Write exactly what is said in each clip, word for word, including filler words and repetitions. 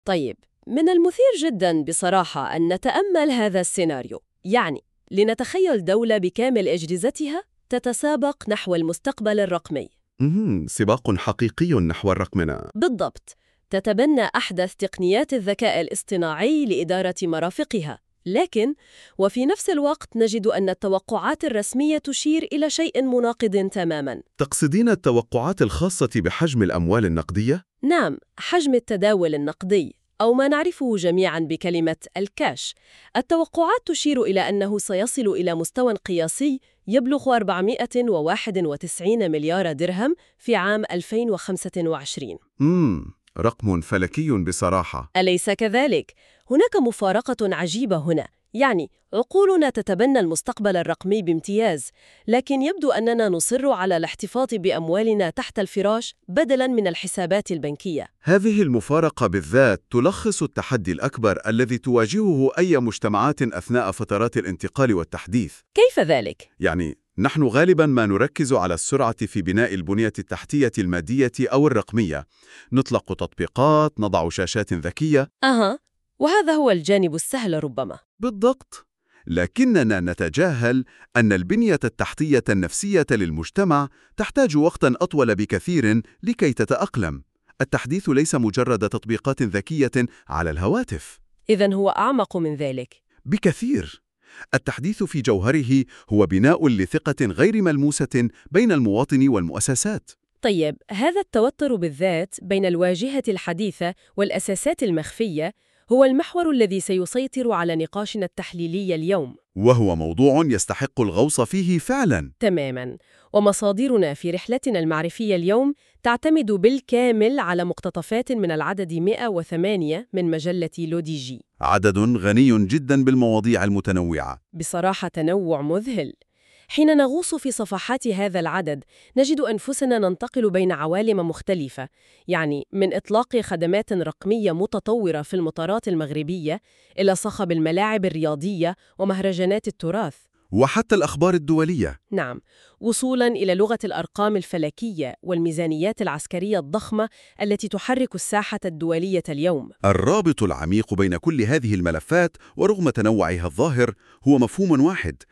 طيب، من المثير جدا بصراحة أن نتأمل هذا السيناريو، يعني لنتخيل دولة بكامل أجهزتها تتسابق نحو المستقبل الرقمي. مهم. سباق حقيقي نحو الرقمنة. بالضبط، تتبنى أحدث تقنيات الذكاء الاصطناعي لإدارة مرافقها، لكن وفي نفس الوقت نجد أن التوقعات الرسمية تشير إلى شيء مناقض تماماً. تقصدين التوقعات الخاصة بحجم الأموال النقدية؟ نعم، حجم التداول النقدي، أو ما نعرفه جميعاً بكلمة الكاش. التوقعات تشير إلى أنه سيصل إلى مستوى قياسي يبلغ أربعمائة وواحد وتسعين مليار درهم في عام ألفين وخمسة وعشرين. امم رقم فلكي بصراحة. أليس كذلك؟ هناك مفارقة عجيبة هنا، يعني عقولنا تتبنى المستقبل الرقمي بامتياز، لكن يبدو أننا نصر على الاحتفاظ بأموالنا تحت الفراش بدلاً من الحسابات البنكية. هذه المفارقة بالذات تلخص التحدي الأكبر الذي تواجهه أي مجتمعات أثناء فترات الانتقال والتحديث. كيف ذلك؟ يعني نحن غالباً ما نركز على السرعة في بناء البنية التحتية المادية أو الرقمية. نطلق تطبيقات، نضع شاشات ذكية. أها، وهذا هو الجانب السهل ربما. بالضبط. لكننا نتجاهل أن البنية التحتية النفسية للمجتمع تحتاج وقتاً أطول بكثير لكي تتأقلم. التحديث ليس مجرد تطبيقات ذكية على الهواتف. إذن هو أعمق من ذلك. بكثير. التحديث في جوهره هو بناء لثقة غير ملموسة بين المواطن والمؤسسات. طيب، هذا التوتر بالذات بين الواجهة الحديثة والأساسات المخفية هو المحور الذي سيسيطر على نقاشنا التحليلي اليوم. وهو موضوع يستحق الغوص فيه فعلاً. تماماً، ومصادرنا في رحلتنا المعرفية اليوم تعتمد بالكامل على مقتطفات من العدد مئة وثمانية من مجلة لوديجي. عدد غني جداً بالمواضيع المتنوعة. بصراحة تنوع مذهل. حين نغوص في صفحات هذا العدد نجد أنفسنا ننتقل بين عوالم مختلفة، يعني من إطلاق خدمات رقمية متطورة في المطارات المغربية إلى صخب الملاعب الرياضية ومهرجانات التراث. وحتى الأخبار الدولية. نعم، وصولاً إلى لغة الأرقام الفلكية والميزانيات العسكرية الضخمة التي تحرك الساحة الدولية اليوم. الرابط العميق بين كل هذه الملفات ورغم تنوعها الظاهر هو مفهوم واحد.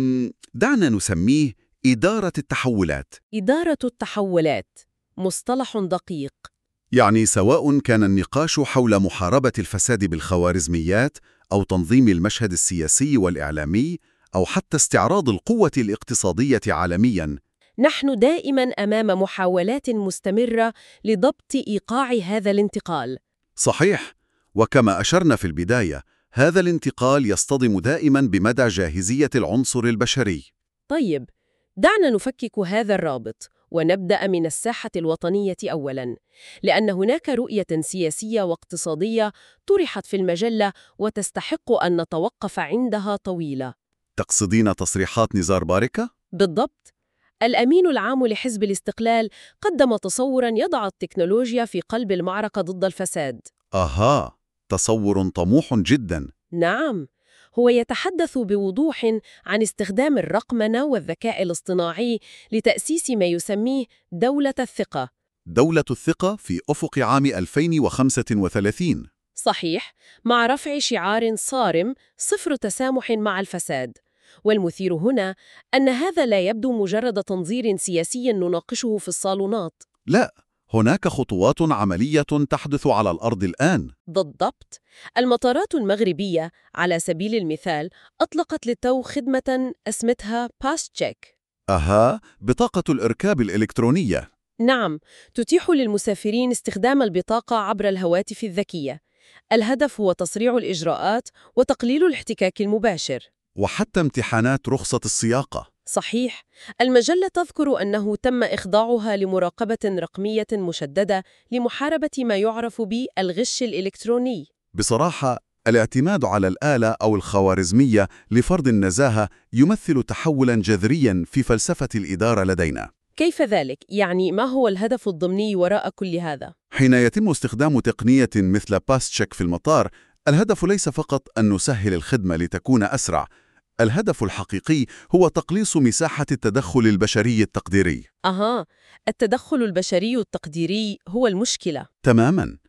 دعنا نسميه إدارة التحولات. إدارة التحولات مصطلح دقيق. يعني سواء كان النقاش حول محاربة الفساد بالخوارزميات أو تنظيم المشهد السياسي والإعلامي أو حتى استعراض القوة الاقتصادية عالمياً، نحن دائماً أمام محاولات مستمرة لضبط إيقاع هذا الانتقال. صحيح. وكما أشرنا في البداية، هذا الانتقال يصطدم دائماً بمدى جاهزية العنصر البشري. طيب، دعنا نفكك هذا الرابط ونبدأ من الساحة الوطنية أولاً، لأن هناك رؤية سياسية واقتصادية طرحت في المجلة وتستحق أن نتوقف عندها طويلة. تقصدين تصريحات نزار باركة؟ بالضبط. الأمين العام لحزب الاستقلال قدم تصوراً يضع التكنولوجيا في قلب المعركة ضد الفساد. أها، تصور طموح جداً. نعم، هو يتحدث بوضوح عن استخدام الرقمنة والذكاء الاصطناعي لتأسيس ما يسميه دولة الثقة. دولة الثقة في أفق عام ألفين وخمسة وثلاثين. صحيح، مع رفع شعار صارم صفر تسامح مع الفساد. والمثير هنا أن هذا لا يبدو مجرد تنظير سياسي نناقشه في الصالونات. لا، هناك خطوات عملية تحدث على الأرض الآن. بالضبط. المطارات المغربية على سبيل المثال أطلقت للتو خدمة اسمتها باس تشيك. أها، بطاقة الإركاب الإلكترونية. نعم، تتيح للمسافرين استخدام البطاقة عبر الهواتف الذكية. الهدف هو تسريع الإجراءات وتقليل الاحتكاك المباشر. وحتى امتحانات رخصة السياقة. صحيح. المجلة تذكر أنه تم إخضاعها لمراقبة رقمية مشددة لمحاربة ما يعرف بالغش الإلكتروني. بصراحة، الاعتماد على الآلة أو الخوارزمية لفرض النزاهة يمثل تحولاً جذرياً في فلسفة الإدارة لدينا. كيف ذلك؟ يعني ما هو الهدف الضمني وراء كل هذا؟ حين يتم استخدام تقنية مثل باس تشيك في المطار، الهدف ليس فقط أن نسهل الخدمة لتكون أسرع. الهدف الحقيقي هو تقليص مساحة التدخل البشري التقديري. أها، التدخل البشري التقديري هو المشكلة. تماماً.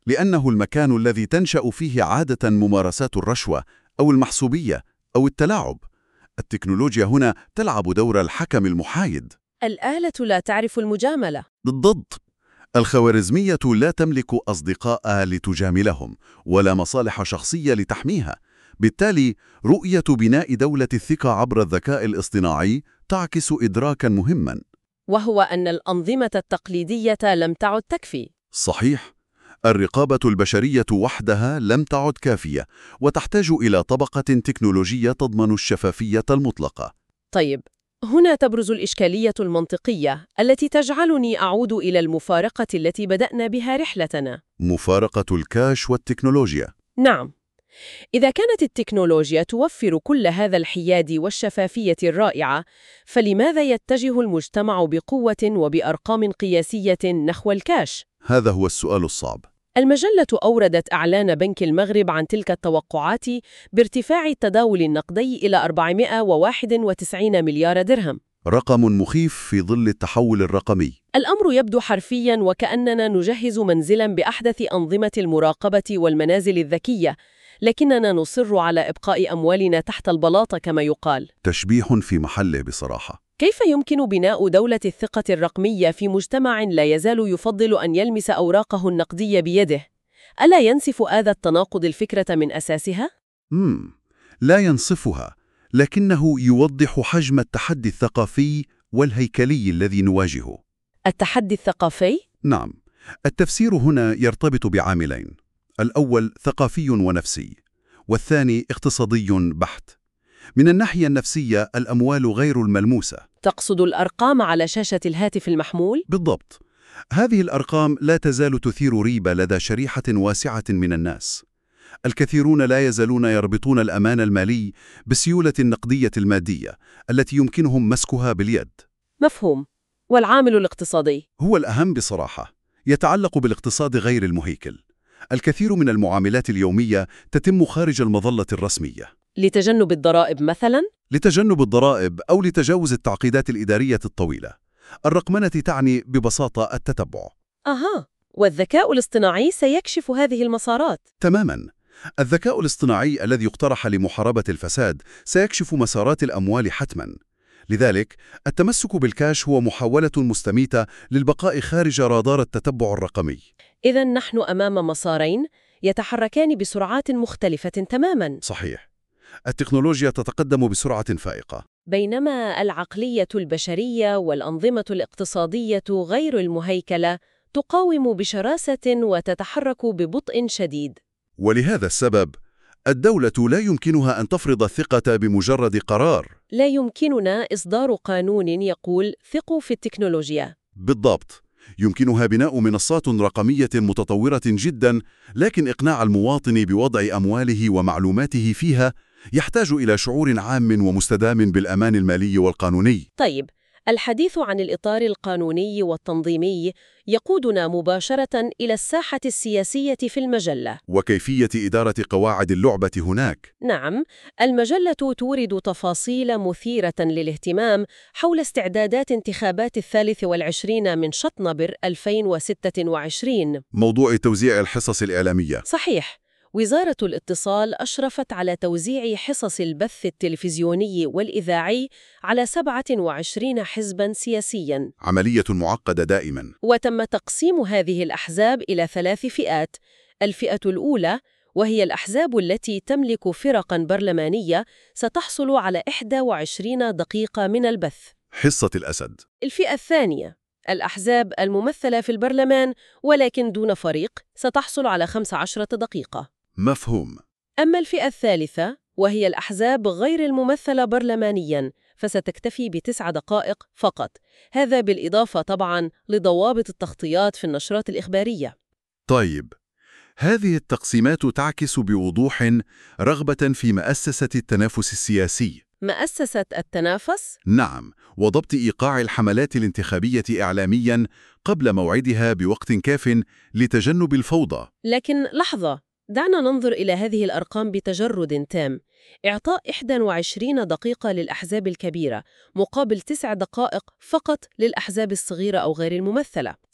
لأنه المكان الذي تنشأ فيه عادة ممارسات الرشوة أو المحسوبية أو التلاعب. التكنولوجيا هنا تلعب دور الحكم المحايد. الآلة لا تعرف المجاملة. بالضبط. الخوارزمية لا تملك أصدقاء لتجاملهم ولا مصالح شخصية لتحميها. بالتالي رؤية بناء دولة الثقة عبر الذكاء الاصطناعي تعكس إدراكاً مهماً، وهو أن الأنظمة التقليدية لم تعد تكفي. صحيح. الرقابة البشرية وحدها لم تعد كافية وتحتاج إلى طبقة تكنولوجية تضمن الشفافية المطلقة. طيب، هنا تبرز الإشكالية المنطقية التي تجعلني أعود إلى المفارقة التي بدأنا بها رحلتنا. مفارقة الكاش والتكنولوجيا. نعم، إذا كانت التكنولوجيا توفر كل هذا الحياد والشفافية الرائعة، فلماذا يتجه المجتمع بقوة وبأرقام قياسية نحو الكاش؟ هذا هو السؤال الصعب. المجلة أوردت إعلان بنك المغرب عن تلك التوقعات بارتفاع التداول النقدي إلى أربعمائة وواحد وتسعين مليار درهم. رقم مخيف في ظل التحول الرقمي. الأمر يبدو حرفياً وكأننا نجهز منزلاً بأحدث أنظمة المراقبة والمنازل الذكية، لكننا نصر على إبقاء أموالنا تحت البلاطة كما يقال. تشبيح في محله بصراحة. كيف يمكن بناء دولة الثقة الرقمية في مجتمع لا يزال يفضل أن يلمس أوراقه النقدية بيده؟ ألا ينسف هذا التناقض الفكرة من أساسها؟ مم. لا ينصفها، لكنه يوضح حجم التحدي الثقافي والهيكلي الذي نواجهه. التحدي الثقافي؟ نعم، التفسير هنا يرتبط بعاملين: الأول ثقافي ونفسي، والثاني اقتصادي بحت. من الناحية النفسية، الأموال غير الملموسة. تقصد الأرقام على شاشة الهاتف المحمول؟ بالضبط. هذه الأرقام لا تزال تثير ريبة لدى شريحة واسعة من الناس. الكثيرون لا يزالون يربطون الأمان المالي بالسيولة النقدية المادية التي يمكنهم مسكها باليد. مفهوم. والعامل الاقتصادي؟ هو الأهم بصراحة، يتعلق بالاقتصاد غير المهيكل. الكثير من المعاملات اليومية تتم خارج المظلة الرسمية. لتجنب الضرائب مثلاً؟ لتجنب الضرائب أو لتجاوز التعقيدات الإدارية الطويلة. الرقمنة تعني ببساطة التتبع. أها، والذكاء الاصطناعي سيكشف هذه المسارات. تماماً. الذكاء الاصطناعي الذي اقترح لمحاربة الفساد سيكشف مسارات الأموال حتماً. لذلك، التمسك بالكاش هو محاولة مستميتة للبقاء خارج رادار التتبع الرقمي. إذن نحن أمام مسارين يتحركان بسرعات مختلفة تماماً. صحيح. التكنولوجيا تتقدم بسرعة فائقة، بينما العقلية البشرية والأنظمة الاقتصادية غير المهيكلة تقاوم بشراسة وتتحرك ببطء شديد. ولهذا السبب الدولة لا يمكنها أن تفرض الثقة بمجرد قرار. لا يمكننا إصدار قانون يقول ثقوا في التكنولوجيا. بالضبط. يمكنها بناء منصات رقمية متطورة جداً، لكن إقناع المواطن بوضع أمواله ومعلوماته فيها يحتاج إلى شعور عام ومستدام بالأمان المالي والقانوني. طيب، الحديث عن الإطار القانوني والتنظيمي يقودنا مباشرة إلى الساحة السياسية في المجلة. وكيفية إدارة قواعد اللعبة هناك. نعم، المجلة تورد تفاصيل مثيرة للاهتمام حول استعدادات انتخابات الثالث والعشرين من شطنبر ألفين وستة وعشرين. موضوع توزيع الحصص الإعلامية. صحيح. وزارة الاتصال أشرفت على توزيع حصص البث التلفزيوني والإذاعي على سبعة وعشرين حزباً سياسياً. عملية معقدة دائماً. وتم تقسيم هذه الأحزاب إلى ثلاث فئات. الفئة الأولى، وهي الأحزاب التي تملك فرقاً برلمانية، ستحصل على إحدى وعشرين دقيقة من البث. حصة الأسد. الفئة الثانية، الأحزاب الممثلة في البرلمان ولكن دون فريق، ستحصل على خمس عشرة دقيقة. مفهوم. أما الفئة الثالثة، وهي الأحزاب غير الممثلة برلمانياً، فستكتفي بتسع دقائق فقط. هذا بالإضافة طبعاً لضوابط التغطيات في النشرات الإخبارية. طيب، هذه التقسيمات تعكس بوضوح رغبة في مؤسسة التنافس السياسي. مؤسسة التنافس؟ نعم، وضبط إيقاع الحملات الانتخابية إعلامياً قبل موعدها بوقت كاف لتجنب الفوضى. لكن لحظة، دعنا ننظر إلى هذه الأرقام بتجرد تام. إعطاء إحدى وعشرين دقيقة للأحزاب الكبيرة مقابل تسع دقائق فقط للأحزاب الصغيرة أو غير الممثلة.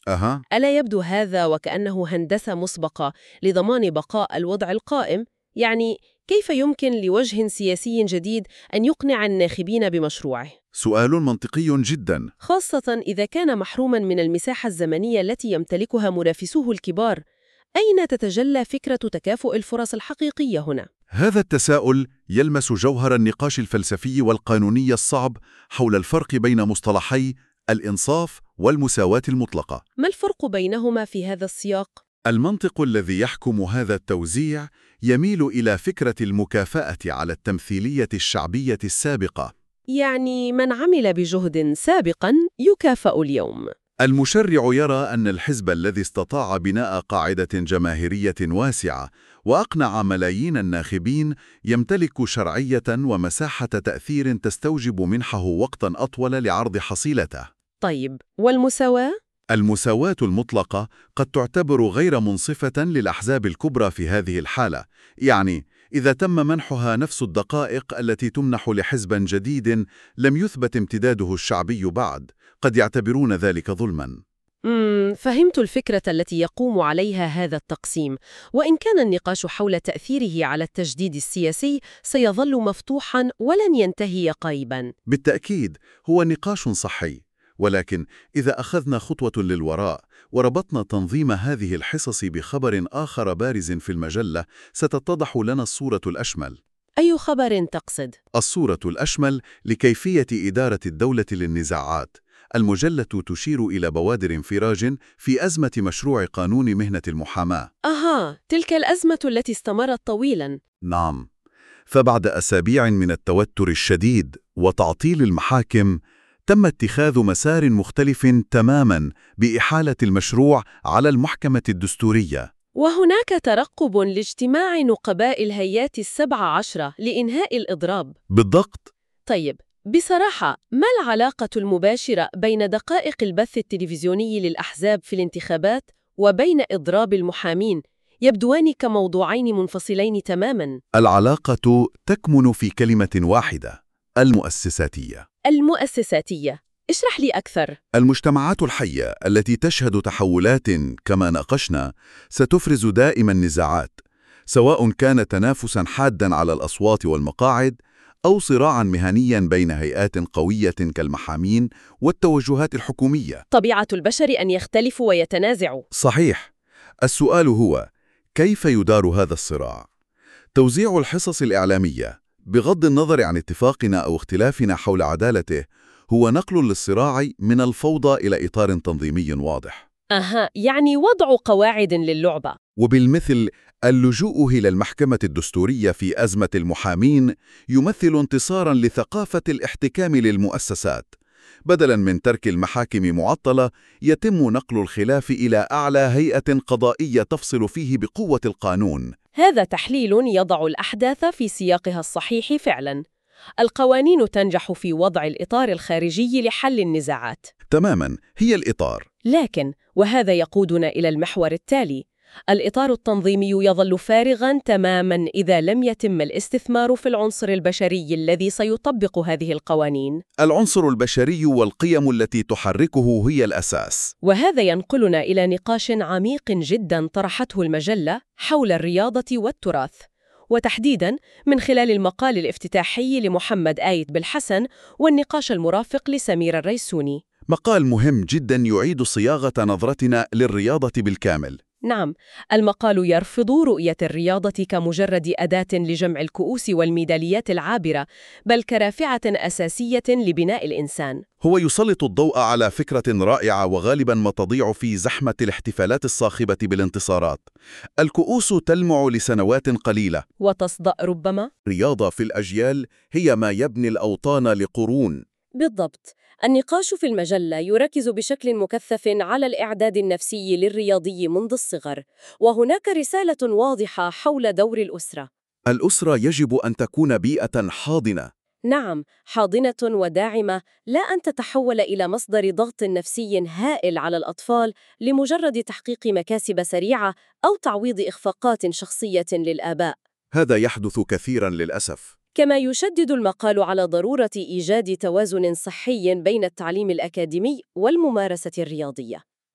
أها. ألا يبدو هذا وكأنه هندسة مسبقة لضمان بقاء الوضع القائم؟ يعني كيف يمكن لوجه سياسي جديد أن يقنع الناخبين بمشروعه؟ سؤال منطقي جدا. خاصة إذا كان محروما من المساحة الزمنية التي يمتلكها منافسوه الكبار. أين تتجلى فكرة تكافؤ الفرص الحقيقية هنا؟ هذا التساؤل يلمس جوهر النقاش الفلسفي والقانوني الصعب حول الفرق بين مصطلحي الإنصاف والمساواة المطلقة. ما الفرق بينهما في هذا السياق؟ المنطق الذي يحكم هذا التوزيع يميل إلى فكرة المكافأة على التمثيلية الشعبية السابقة. يعني من عمل بجهد سابقاً يكافأ اليوم. المشرع يرى أن الحزب الذي استطاع بناء قاعدة جماهيرية واسعة وأقنع ملايين الناخبين يمتلك شرعية ومساحة تأثير تستوجب منحه وقتاً أطول لعرض حصيلته. طيب، والمساواة؟ المساواة المطلقة قد تعتبر غير منصفة للأحزاب الكبرى في هذه الحالة، يعني إذا تم منحها نفس الدقائق التي تمنح لحزب جديد لم يثبت امتداده الشعبي بعد، قد يعتبرون ذلك ظلماً. مم، فهمت الفكرة التي يقوم عليها هذا التقسيم، وإن كان النقاش حول تأثيره على التجديد السياسي سيظل مفتوحاً ولن ينتهي قريباً. بالتأكيد هو نقاش صحي، ولكن إذا أخذنا خطوة للوراء وربطنا تنظيم هذه الحصص بخبر آخر بارز في المجلة ستتضح لنا الصورة الأشمل. أي خبر تقصد؟ الصورة الأشمل لكيفية إدارة الدولة للنزاعات. المجلة تشير إلى بوادر انفراج في أزمة مشروع قانون مهنة المحاماة. أها، تلك الأزمة التي استمرت طويلاً. نعم، فبعد أسابيع من التوتر الشديد وتعطيل المحاكم تم اتخاذ مسار مختلف تماماً بإحالة المشروع على المحكمة الدستورية. وهناك ترقب لاجتماع نقباء الهيئات السبع عشرة لإنهاء الإضراب. بالضبط. طيب، بصراحة ما العلاقة المباشرة بين دقائق البث التلفزيوني للأحزاب في الانتخابات وبين إضراب المحامين؟ يبدوان كموضوعين منفصلين تماماً. العلاقة تكمن في كلمة واحدة: المؤسساتية. المؤسساتية، اشرح لي أكثر. المجتمعات الحية التي تشهد تحولات كما ناقشنا ستفرز دائما نزاعات، سواء كان تنافسا حادا على الأصوات والمقاعد أو صراعا مهنيا بين هيئات قوية كالمحامين والتوجهات الحكومية. طبيعة البشر أن يختلفوا ويتنازعوا. صحيح. السؤال هو كيف يدار هذا الصراع؟ توزيع الحصص الإعلامية بغض النظر عن اتفاقنا أو اختلافنا حول عدالته هو نقل للصراع من الفوضى إلى إطار تنظيمي واضح. أها، يعني وضع قواعد للعبة. وبالمثل اللجوء إلى المحكمة الدستورية في أزمة المحامين يمثل انتصاراً لثقافة الاحتكام للمؤسسات. بدلاً من ترك المحاكم معطلة يتم نقل الخلاف إلى أعلى هيئة قضائية تفصل فيه بقوة القانون. هذا تحليل يضع الأحداث في سياقها الصحيح فعلاً. القوانين تنجح في وضع الإطار الخارجي لحل النزاعات. تماماً، هي الإطار. لكن وهذا يقودنا إلى المحور التالي: الإطار التنظيمي يظل فارغاً تماماً إذا لم يتم الاستثمار في العنصر البشري الذي سيطبق هذه القوانين. العنصر البشري والقيم التي تحركه هي الأساس. وهذا ينقلنا إلى نقاش عميق جداً طرحته المجلة حول الرياضة والتراث، وتحديداً من خلال المقال الافتتاحي لمحمد آيت بالحسن والنقاش المرافق لسمير الريسوني. مقال مهم جداً يعيد صياغة نظرتنا للرياضة بالكامل. نعم، المقال يرفض رؤية الرياضة كمجرد أداة لجمع الكؤوس والميداليات العابرة، بل كرافعة أساسية لبناء الإنسان. هو يسلط الضوء على فكرة رائعة وغالباً ما تضيع في زحمة الاحتفالات الصاخبة بالانتصارات. الكؤوس تلمع لسنوات قليلة وتصدأ ربما. رياضة في الأجيال هي ما يبني الأوطان لقرون. بالضبط. النقاش في المجلة يركز بشكل مكثف على الإعداد النفسي للرياضي منذ الصغر، وهناك رسالة واضحة حول دور الأسرة. الأسرة يجب أن تكون بيئة حاضنة. نعم، حاضنة وداعمة، لا أن تتحول إلى مصدر ضغط نفسي هائل على الأطفال لمجرد تحقيق مكاسب سريعة أو تعويض إخفاقات شخصية للآباء. هذا يحدث كثيراً للأسف. كما يشدد المقال على ضرورة إيجاد توازن صحي بين التعليم الأكاديمي والممارسة الرياضية.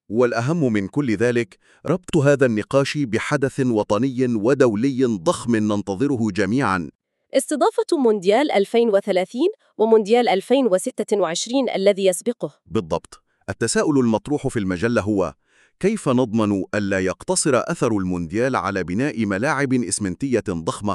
والأهم من كل ذلك ربط هذا النقاش بحدث وطني ودولي ضخم ننتظره جميعاً. استضافة مونديال ألفين وثلاثين ومونديال ألفين وستة وعشرين الذي يسبقه. بالضبط. التساؤل المطروح في المجلة هو: كيف نضمن ألا يقتصر أثر المونديال على بناء ملاعب إسمنتية ضخمة؟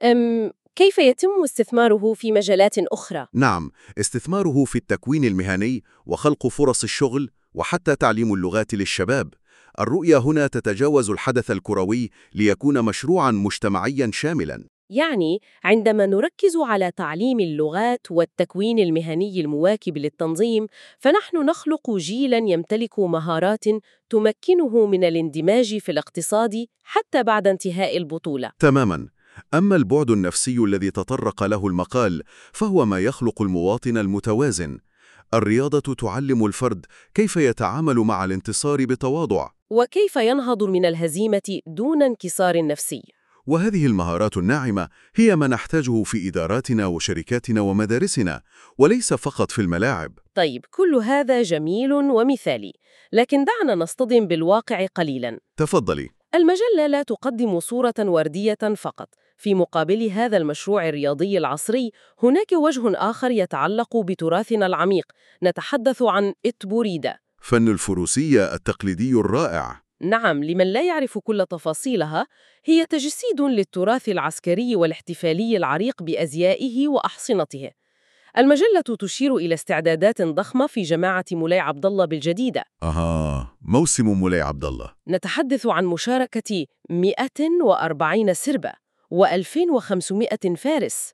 أم كيف يتم استثماره في مجالات أخرى؟ نعم، استثماره في التكوين المهني وخلق فرص الشغل وحتى تعليم اللغات للشباب. الرؤية هنا تتجاوز الحدث الكروي ليكون مشروعاً مجتمعياً شاملاً. يعني عندما نركز على تعليم اللغات والتكوين المهني المواكب للتنظيم، فنحن نخلق جيلاً يمتلك مهارات تمكنه من الاندماج في الاقتصاد حتى بعد انتهاء البطولة. تماماً. أما البعد النفسي الذي تطرق له المقال فهو ما يخلق المواطن المتوازن. الرياضة تعلم الفرد كيف يتعامل مع الانتصار بتواضع، وكيف ينهض من الهزيمة دون انكسار نفسي. وهذه المهارات الناعمة هي ما نحتاجه في إداراتنا وشركاتنا ومدارسنا، وليس فقط في الملاعب. طيب، كل هذا جميل ومثالي، لكن دعنا نصطدم بالواقع قليلاً. تفضلي. المجلة لا تقدم صورة وردية فقط. في مقابل هذا المشروع الرياضي العصري، هناك وجه آخر يتعلق بتراثنا العميق. نتحدث عن إتبوريدا. فن الفروسية التقليدي الرائع. نعم، لمن لا يعرف كل تفاصيلها، هي تجسيد للتراث العسكري والاحتفالي العريق بأزيائه وأحصنته. المجلة تشير إلى استعدادات ضخمة في جماعة مولاي عبد الله بالجديدة. أها، موسم مولاي عبد الله. نتحدث عن مشاركة مئة وأربعين سربة وألفين وخمسمائة فارس.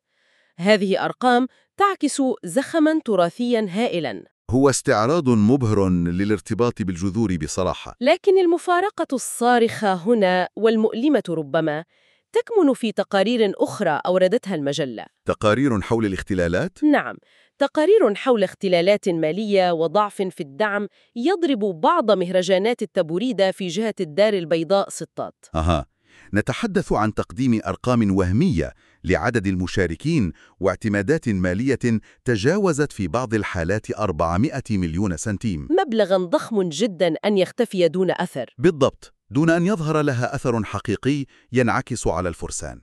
هذه أرقام تعكس زخماً تراثياً هائلاً. هو استعراض مبهر للارتباط بالجذور بصراحة. لكن المفارقة الصارخة هنا والمؤلمة ربما تكمن في تقارير أخرى أوردتها المجلة. تقارير حول الاختلالات؟ نعم، تقارير حول اختلالات مالية وضعف في الدعم يضرب بعض مهرجانات التبوريدة في جهة الدار البيضاء سطات. أها، نتحدث عن تقديم أرقام وهمية لعدد المشاركين واعتمادات مالية تجاوزت في بعض الحالات أربعمائة مليون سنتيم. مبلغاً ضخم جداً أن يختفي دون أثر. بالضبط، دون أن يظهر لها أثر حقيقي ينعكس على الفرسان.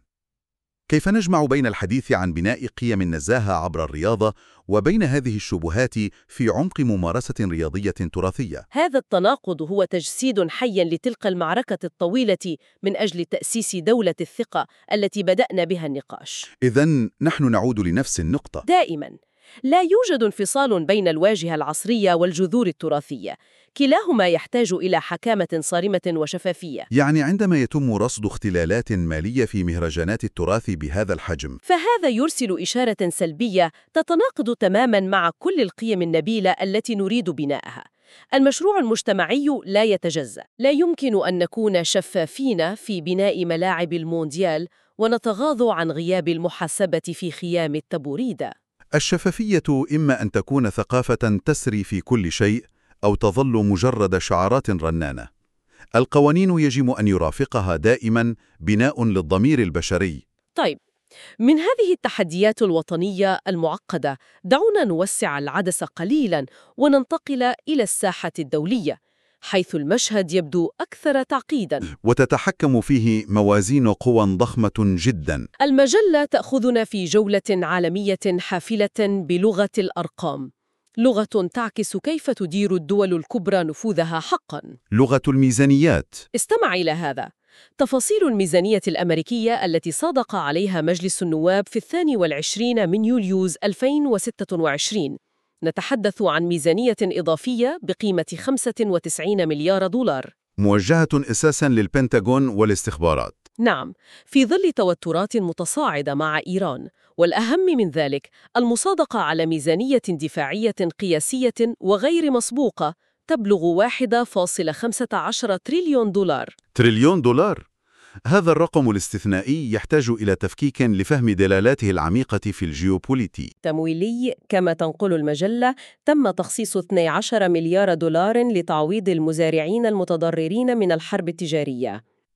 كيف نجمع بين الحديث عن بناء قيم النزاهة عبر الرياضة وبين هذه الشبهات في عمق ممارسة رياضية تراثية؟ هذا التناقض هو تجسيد حي لتلك المعركة الطويلة من أجل تأسيس دولة الثقة التي بدأنا بها النقاش. إذن نحن نعود لنفس النقطة. دائماً لا يوجد انفصال بين الواجهة العصرية والجذور التراثية. كلاهما يحتاج إلى حكامة صارمة وشفافية. يعني عندما يتم رصد اختلالات مالية في مهرجانات التراث بهذا الحجم، فهذا يرسل إشارة سلبية تتناقض تماماً مع كل القيم النبيلة التي نريد بناءها. المشروع المجتمعي لا يتجزأ. لا يمكن أن نكون شفافين في بناء ملاعب المونديال ونتغاضى عن غياب المحاسبة في خيام التبوريدة. الشفافية إما أن تكون ثقافة تسري في كل شيء أو تظل مجرد شعارات رنانة. القوانين يجب أن يرافقها دائما بناء للضمير البشري. طيب، من هذه التحديات الوطنية المعقدة، دعونا نوسع العدسة قليلاً وننتقل إلى الساحة الدولية، حيث المشهد يبدو أكثر تعقيداً وتتحكم فيه موازين قوى ضخمة جدا. المجلة تأخذنا في جولة عالمية حافلة بلغة الأرقام، لغة تعكس كيف تدير الدول الكبرى نفوذها حقاً. لغة الميزانيات. استمع إلى هذا. تفاصيل الميزانية الأمريكية التي صادق عليها مجلس النواب في الثاني والعشرين من يوليوز ألفين وستة وعشرين. نتحدث عن ميزانية إضافية بقيمة خمسة وتسعين مليار دولار، موجهة أساساً للبنتاغون والاستخبارات. نعم، في ظل توترات متصاعدة مع إيران. والأهم من ذلك المصادقة على ميزانية دفاعية قياسية وغير مسبوقة تبلغ واحد فاصلة خمسة عشر تريليون دولار. تريليون دولار؟ هذا الرقم الاستثنائي يحتاج إلى تفكيك لفهم دلالاته العميقة في الجيوبوليتي. تمويلي. كما تنقل المجلة، تم تخصيص اثني عشر مليار دولار لتعويض المزارعين المتضررين من الحرب التجارية.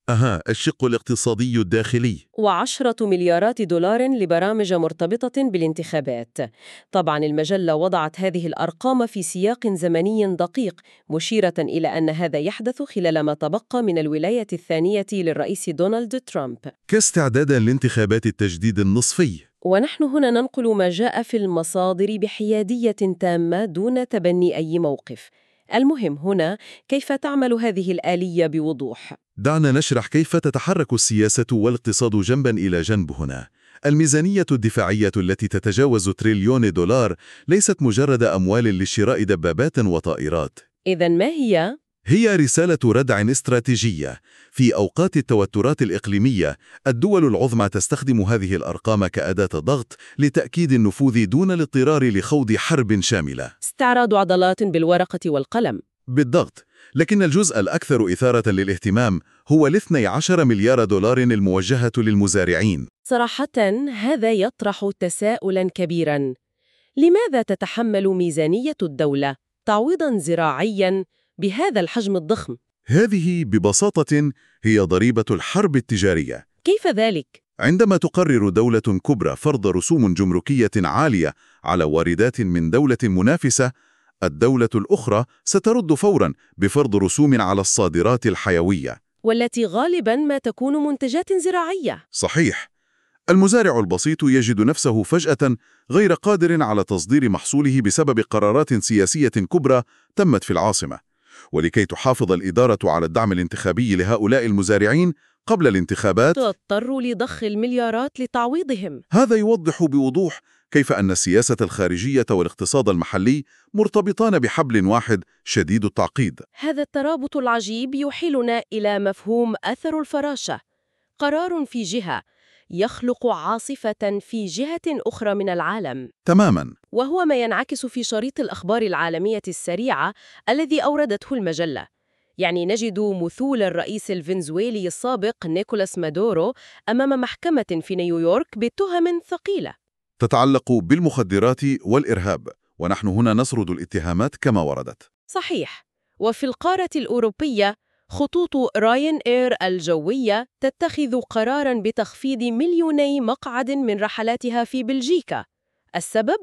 أها، الشق الاقتصادي الداخلي. وعشرة مليارات دولار لبرامج مرتبطة بالانتخابات. طبعا المجلة وضعت هذه الأرقام في سياق زمني دقيق، مشيرة إلى أن هذا يحدث خلال ما تبقى من الولاية الثانية للرئيس دونالد ترامب. كاستعدادا لانتخابات التجديد النصفي. ونحن هنا ننقل ما جاء في المصادر بحيادية تامة دون تبني أي موقف. المهم هنا كيف تعمل هذه الآلية بوضوح. دعنا نشرح كيف تتحرك السياسة والاقتصاد جنبا إلى جنب هنا. الميزانية الدفاعية التي تتجاوز تريليون دولار ليست مجرد أموال لشراء دبابات وطائرات. إذن ما هي؟ هي رسالة ردع استراتيجية. في أوقات التوترات الإقليمية، الدول العظمى تستخدم هذه الأرقام كأداة ضغط لتأكيد النفوذ دون الاضطرار لخوض حرب شاملة. استعراض عضلات بالورقة والقلم. بالضبط، لكن الجزء الأكثر إثارة للاهتمام هو الاثني عشر مليار دولار الموجهة للمزارعين. صراحة هذا يطرح تساؤلا كبيرا. لماذا تتحمل ميزانية الدولة تعويضا زراعيا بهذا الحجم الضخم؟ هذه ببساطة هي ضريبة الحرب التجارية. كيف ذلك؟ عندما تقرر دولة كبرى فرض رسوم جمركية عالية على واردات من دولة منافسة، الدولة الأخرى سترد فوراً بفرض رسوم على الصادرات الحيوية، والتي غالباً ما تكون منتجات زراعية. صحيح. المزارع البسيط يجد نفسه فجأة غير قادر على تصدير محصوله بسبب قرارات سياسية كبرى تمت في العاصمة. ولكي تحافظ الإدارة على الدعم الانتخابي لهؤلاء المزارعين قبل الانتخابات، تضطر لضخ المليارات لتعويضهم. هذا يوضح بوضوح كيف أن السياسة الخارجية والاقتصاد المحلي مرتبطان بحبل واحد شديد التعقيد. هذا الترابط العجيب يحيلنا إلى مفهوم أثر الفراشة. قرار في جهة يخلق عاصفة في جهة أخرى من العالم. تماماً. وهو ما ينعكس في شريط الأخبار العالمية السريعة الذي أوردته المجلة. يعني نجد مثول الرئيس الفنزويلي السابق نيكولاس مادورو أمام محكمة في نيويورك بتهم ثقيلة تتعلق بالمخدرات والإرهاب، ونحن هنا نسرد الاتهامات كما وردت. صحيح. وفي القارة الأوروبية خطوط راين إير الجوية تتخذ قراراً بتخفيض مليوني مقعد من رحلاتها في بلجيكا. السبب؟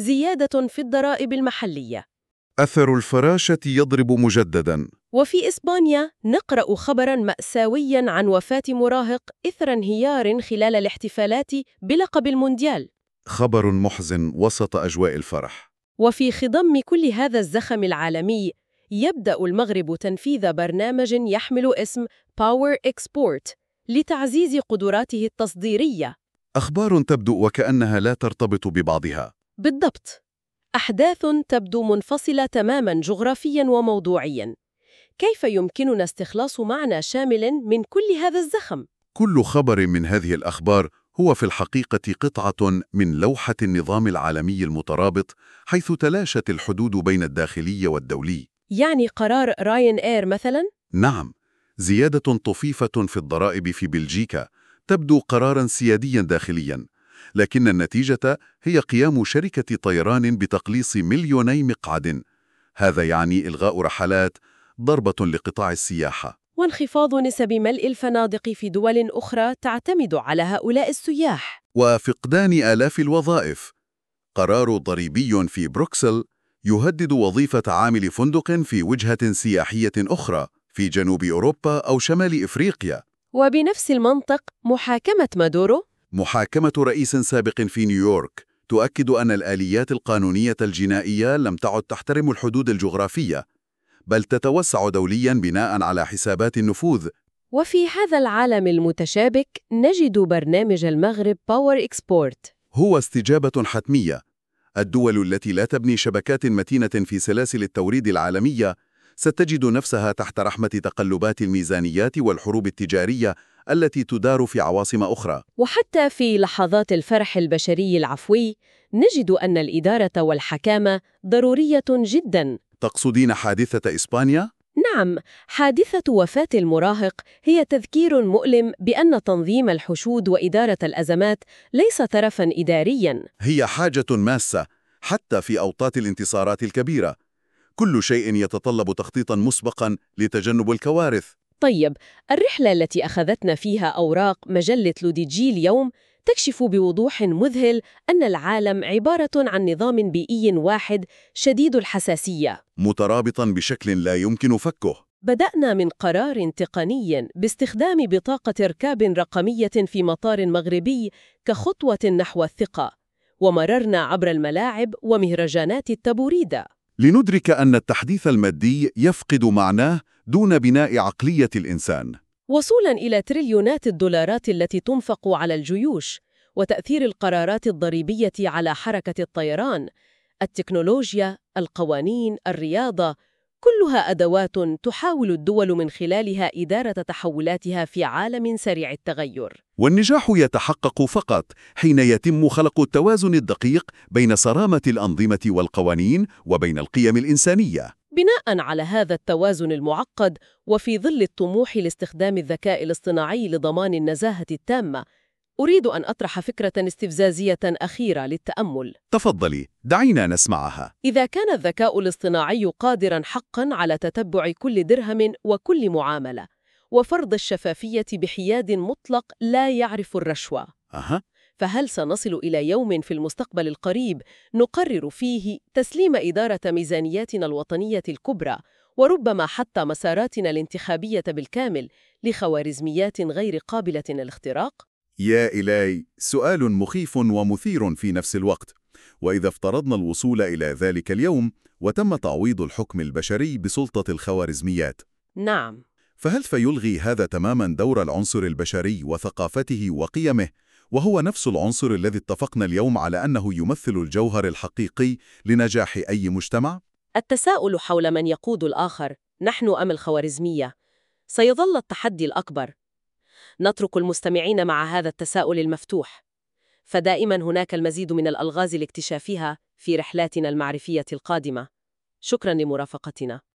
زيادة في الضرائب المحلية. أثر الفراشة يضرب مجدداً. وفي إسبانيا نقرأ خبراً مأساوياً عن وفاة مراهق إثر انهيار خلال الاحتفالات بلقب المونديال. خبر محزن وسط أجواء الفرح. وفي خضم كل هذا الزخم العالمي يبدأ المغرب تنفيذ برنامج يحمل اسم Power Export لتعزيز قدراته التصديرية. أخبار تبدو وكأنها لا ترتبط ببعضها. بالضبط. أحداث تبدو منفصلة تماماً جغرافياً وموضوعياً. كيف يمكننا استخلاص معنى شامل من كل هذا الزخم؟ كل خبر من هذه الأخبار هو في الحقيقة قطعة من لوحة النظام العالمي المترابط، حيث تلاشت الحدود بين الداخلي والدولي. يعني قرار راين إير مثلاً؟ نعم، زيادة طفيفة في الضرائب في بلجيكا تبدو قراراً سيادياً داخلياً، لكن النتيجة هي قيام شركة طيران بتقليص مليوني مقعد. هذا يعني إلغاء رحلات، ضربة لقطاع السياحة، وانخفاض نسب ملء الفنادق في دول أخرى تعتمد على هؤلاء السياح، وفقدان آلاف الوظائف. قرار ضريبي في بروكسل يهدد وظيفة عامل فندق في وجهة سياحية أخرى في جنوب أوروبا أو شمال إفريقيا. وبنفس المنطق محاكمة مادورو، محاكمة رئيس سابق في نيويورك، تؤكد أن الآليات القانونية الجنائية لم تعد تحترم الحدود الجغرافية، بل تتوسع دولياً بناء على حسابات النفوذ. وفي هذا العالم المتشابك نجد برنامج المغرب باور إكسبورت. هو استجابة حتمية. الدول التي لا تبني شبكات متينة في سلاسل التوريد العالمية ستجد نفسها تحت رحمة تقلبات الميزانيات والحروب التجارية التي تدار في عواصم أخرى. وحتى في لحظات الفرح البشري العفوي نجد أن الإدارة والحكامة ضرورية جداً. تقصدين حادثة إسبانيا؟ نعم، حادثة وفاة المراهق هي تذكير مؤلم بأن تنظيم الحشود وإدارة الأزمات ليس طرفاً إدارياً. هي حاجة ماسة حتى في أوقات الانتصارات الكبيرة. كل شيء يتطلب تخطيطاً مسبقاً لتجنب الكوارث. طيب، الرحلة التي أخذتنا فيها أوراق مجلة لوديجي اليوم تكشف بوضوح مذهل أن العالم عبارة عن نظام بيئي واحد شديد الحساسية. مترابطا بشكل لا يمكن فكه. بدأنا من قرار تقني باستخدام بطاقة ركاب رقمية في مطار مغربي كخطوة نحو الثقة، ومررنا عبر الملاعب ومهرجانات التبوريدة. لندرك أن التحديث المادي يفقد معناه دون بناء عقلية الإنسان، وصولاً إلى تريليونات الدولارات التي تنفق على الجيوش، وتأثير القرارات الضريبية على حركة الطيران. التكنولوجيا، القوانين، الرياضة، كلها أدوات تحاول الدول من خلالها إدارة تحولاتها في عالم سريع التغير. والنجاح يتحقق فقط حين يتم خلق التوازن الدقيق بين صرامة الأنظمة والقوانين وبين القيم الإنسانية. بناء على هذا التوازن المعقد، وفي ظل الطموح لاستخدام الذكاء الاصطناعي لضمان النزاهة التامة، أريد أن أطرح فكرة استفزازية أخيرة للتأمل. تفضلي، دعينا نسمعها. إذا كان الذكاء الاصطناعي قادراً حقاً على تتبع كل درهم وكل معاملة، وفرض الشفافية بحياد مطلق لا يعرف الرشوة، أها. فهل سنصل إلى يوم في المستقبل القريب نقرر فيه تسليم إدارة ميزانياتنا الوطنية الكبرى، وربما حتى مساراتنا الانتخابية بالكامل، لخوارزميات غير قابلة للاختراق؟ يا إلهي، سؤال مخيف ومثير في نفس الوقت. وإذا افترضنا الوصول إلى ذلك اليوم وتم تعويض الحكم البشري بسلطة الخوارزميات، نعم. فهل فيلغي هذا تماماً دور العنصر البشري وثقافته وقيمه، وهو نفس العنصر الذي اتفقنا اليوم على أنه يمثل الجوهر الحقيقي لنجاح أي مجتمع؟ التساؤل حول من يقود الآخر، نحن أم الخوارزمية، سيظل التحدي الأكبر. نترك المستمعين مع هذا التساؤل المفتوح، فدائما هناك المزيد من الألغاز لاكتشافها في رحلاتنا المعرفية القادمة. شكرا لمرافقتنا.